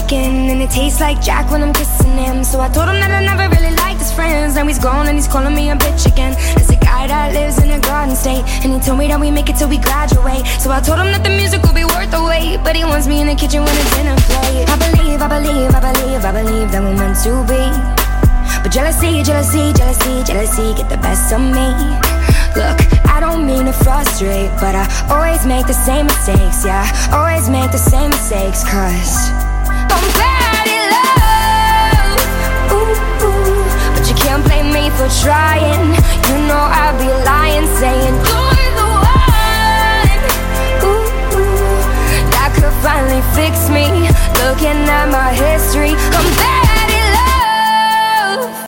chicken, and it tastes like Jack when I'm kissing him. So I told him that I never really liked his friends. Now he's gone and he's calling me a bitch again. There's a guy that lives in a garden state, and he told me that we make it till we graduate. So I told him that the music will be worth the wait, but he wants me in the kitchen when it's dinner plate. I believe that we're meant to be, but jealousy get the best of me. Look, I don't mean to frustrate, but I always make the same mistakes. Yeah, always make the same mistakes, cause I'm bad in love. Ooh, ooh, but you can't blame me for trying.